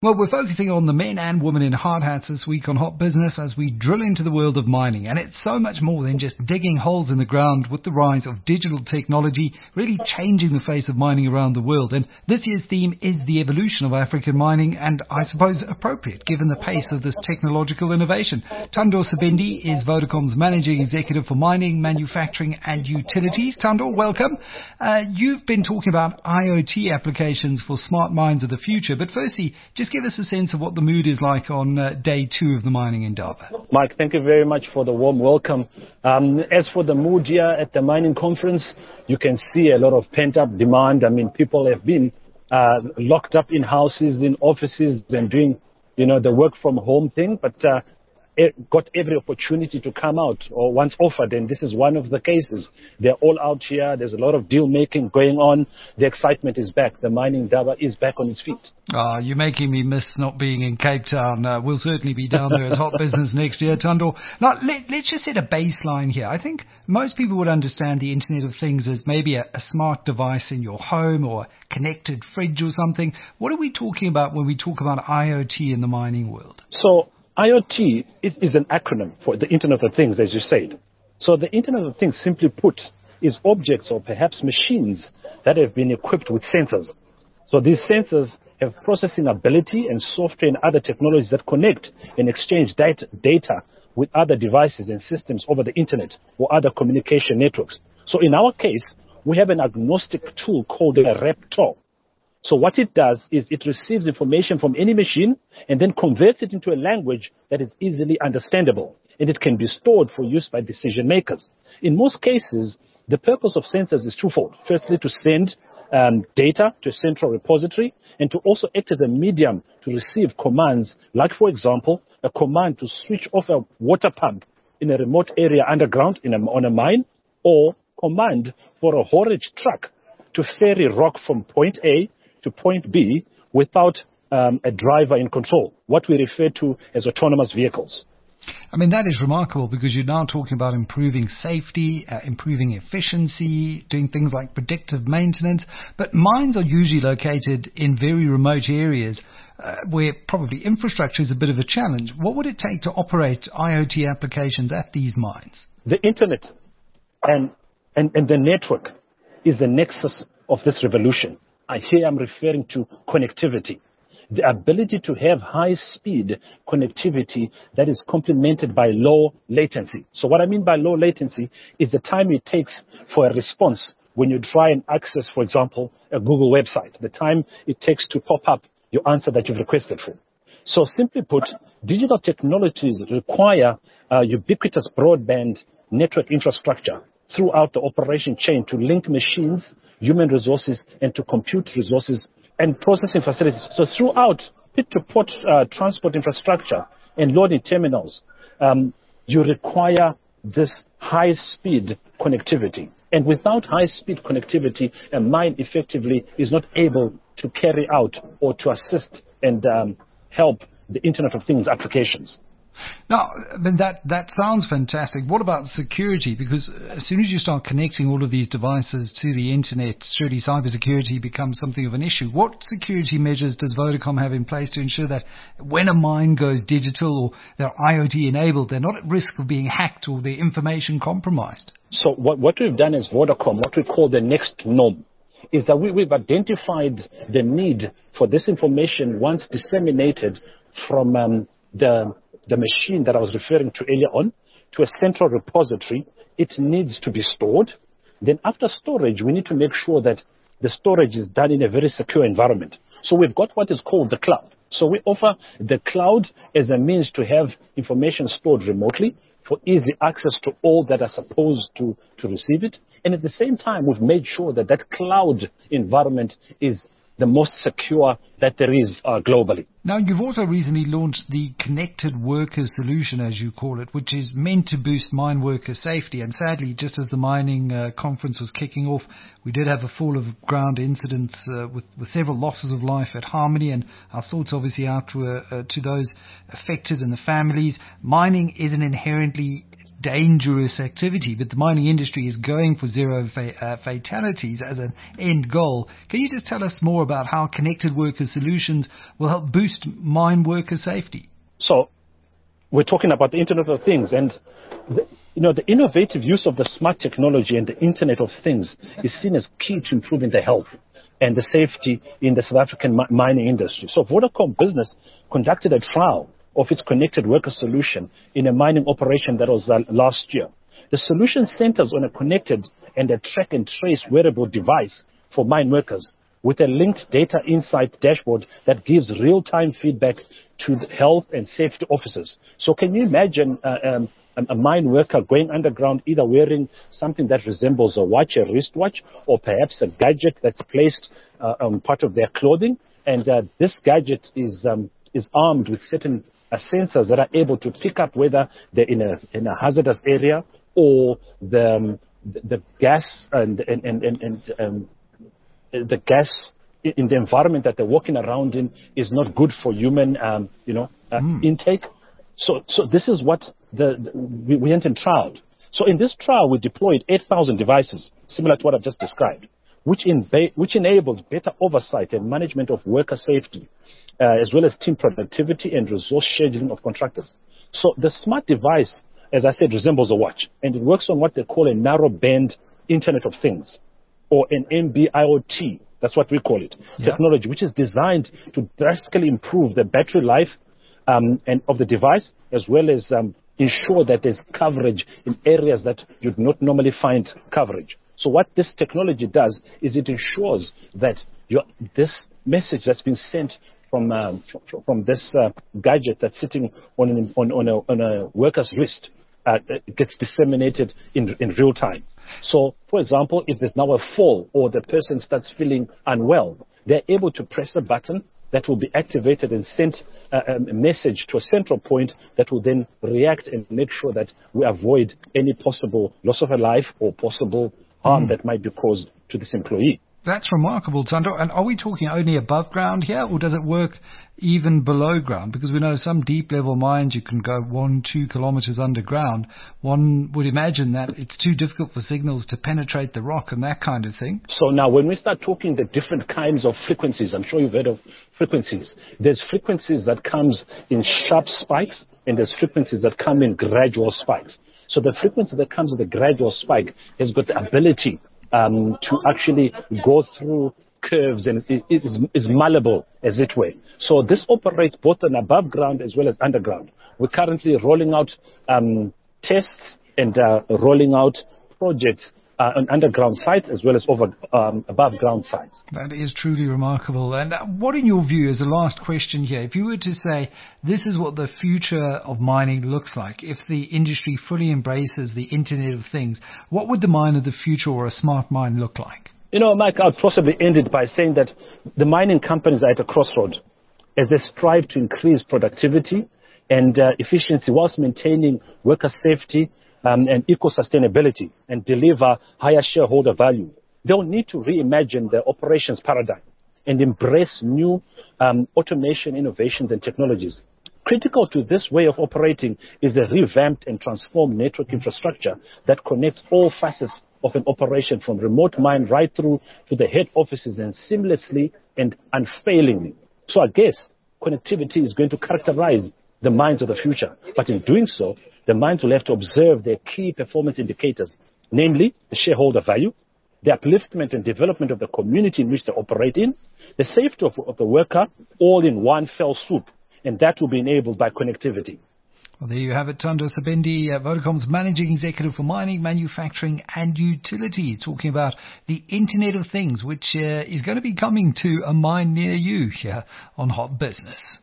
Well, we're focusing on the men and women in hard hats this week on Hot Business as we drill into the world of mining. And it's so much more than just digging holes in the ground with the rise of digital technology really changing the face of mining around the world. And this year's theme is the evolution of African mining, and I suppose appropriate given the pace of this technological innovation. Thando Sebindi is Vodacom's Managing Executive for Mining, Manufacturing and Utilities. Thando, welcome. You've been talking about IoT applications for smart mines of the future, but firstly, just give us a sense of what the mood is like on day 2 of the mining Indaba. Mike, thank you very much for the warm welcome. As for the mood here at the mining conference, you can see a lot of pent-up demand. I mean, people have been locked up in houses, in offices, and doing, the work from home thing, but got every opportunity to come out, or once offered, and this is one of the cases. They're all out here. There's a lot of deal making going on. The excitement is back. The mining Indaba is back on its feet. You're making me miss not being in Cape Town. We'll certainly be down there as Hot Business next year, Thando. Now, let's just set a baseline here. I think most people would understand the Internet of Things as maybe a smart device in your home or a connected fridge or something. What are we talking about when we talk about IoT in the mining world? So IoT is an acronym for the Internet of Things, as you said. So the Internet of Things, simply put, is objects or perhaps machines that have been equipped with sensors. So these sensors have processing ability and software and other technologies that connect and exchange data with other devices and systems over the Internet or other communication networks. So in our case, we have an agnostic tool called a Raptor. So what it does is it receives information from any machine and then converts it into a language that is easily understandable, and it can be stored for use by decision makers. In most cases, the purpose of sensors is twofold. Firstly, to send data to a central repository, and to also act as a medium to receive commands, like, for example, a command to switch off a water pump in a remote area underground on a mine, or command for a haulage truck to ferry rock from point A to point B without a driver in control, what we refer to as autonomous vehicles. I mean, that is remarkable because you're now talking about improving safety, improving efficiency, doing things like predictive maintenance. But mines are usually located in very remote areas where probably infrastructure is a bit of a challenge. What would it take to operate IoT applications at these mines? The internet and the network is the nexus of this revolution. Here I'm referring to connectivity. The ability to have high-speed connectivity that is complemented by low latency. So what I mean by low latency is the time it takes for a response when you try and access, for example, a Google website, the time it takes to pop up your answer that you've requested for. So simply put, digital technologies require ubiquitous broadband network infrastructure throughout the operation chain to link machines, human resources, and to compute resources and processing facilities. So throughout pit-to-port transport infrastructure and loading terminals, you require this high-speed connectivity. And without high-speed connectivity, a mine effectively is not able to carry out or to assist and help the Internet of Things applications. Now, I mean, that sounds fantastic. What about security? Because as soon as you start connecting all of these devices to the internet, surely cybersecurity becomes something of an issue. What security measures does Vodacom have in place to ensure that when a mine goes digital or they're IoT enabled, they're not at risk of being hacked or their information compromised? So what we've done as Vodacom, what we call the next norm, is that we've identified the need for this information once disseminated from the machine that I was referring to earlier on, to a central repository. It needs to be stored. Then after storage, we need to make sure that the storage is done in a very secure environment. So we've got what is called the cloud. So we offer the cloud as a means to have information stored remotely for easy access to all that are supposed to receive it. And at the same time, we've made sure that that cloud environment is the most secure that there is globally. Now, you've also recently launched the Connected Worker Solution, as you call it, which is meant to boost mine worker safety. And sadly, just as the mining conference was kicking off, we did have a fall of ground incidents with several losses of life at Harmony, and our thoughts obviously out to those affected and the families. Mining is an inherently dangerous activity, but the mining industry is going for zero fatalities as an end goal. Can you just tell us more about how connected worker solutions will help boost mine worker safety? So we're talking about the Internet of Things, and the innovative use of the smart technology and the Internet of Things is seen as key to improving the health and the safety in the South African mining industry. So Vodacom Business conducted a trial of its connected worker solution in a mining operation that was last year. The solution centers on a connected and a track and trace wearable device for mine workers with a linked data insight dashboard that gives real-time feedback to the health and safety officers. So can you imagine a mine worker going underground, either wearing something that resembles a watch, a wristwatch, or perhaps a gadget that's placed on part of their clothing? And this gadget is armed with certain sensors that are able to pick up whether they're in a hazardous area or the gas and the gas in the environment that they're walking around in is not good for human, intake. So this is what we went and trialed. So in this trial, we deployed 8,000 devices, similar to what I've just described, which enabled better oversight and management of worker safety, as well as team productivity and resource scheduling of contractors. So the smart device, as I said, resembles a watch, and it works on what they call a narrowband Internet of Things, or an NB-IoT, that's what we call it, technology, which is designed to drastically improve the battery life and of the device, as well as ensure that there's coverage in areas that you'd not normally find coverage. So what this technology does is it ensures that this message that's been sent from this gadget that's sitting on a worker's wrist gets disseminated in real time. So, for example, if there's now a fall or the person starts feeling unwell, they're able to press a button that will be activated and sent a message to a central point that will then react and make sure that we avoid any possible loss of a life or possible harm that might be caused to this employee. That's remarkable, Thando. And are we talking only above ground here, or does it work even below ground? Because we know some deep-level mines, you can go 1-2 kilometers underground. One would imagine that it's too difficult for signals to penetrate the rock and that kind of thing. So now when we start talking the different kinds of frequencies, I'm sure you've heard of frequencies. There's frequencies that comes in sharp spikes, and there's frequencies that come in gradual spikes. So the frequency that comes with a gradual spike has got the ability to actually go through curves and is malleable, as it were. So this operates both on above ground as well as underground. We're currently rolling out tests and rolling out projects on underground sites as well as above ground sites. That is truly remarkable. And what, in your view, as a last question here, if you were to say this is what the future of mining looks like, if the industry fully embraces the Internet of Things, what would the mine of the future or a smart mine look like? Mike, I'll possibly end it by saying that the mining companies are at a crossroad as they strive to increase productivity and efficiency whilst maintaining worker safety and eco-sustainability and deliver higher shareholder value. They'll need to reimagine their operations paradigm and embrace new automation innovations and technologies. Critical to this way of operating is a revamped and transformed network infrastructure that connects all facets of an operation from remote mine right through to the head offices and seamlessly and unfailingly. So I guess connectivity is going to characterize the mines of the future. But in doing so, the mines will have to observe their key performance indicators, namely the shareholder value, the upliftment and development of the community in which they operate in, the safety of the worker, all in one fell swoop. And that will be enabled by connectivity. Well, there you have it, Thando Sebende, Vodacom's Managing Executive for Mining, Manufacturing and Utilities, talking about the Internet of Things, which is going to be coming to a mine near you here on Hot Business.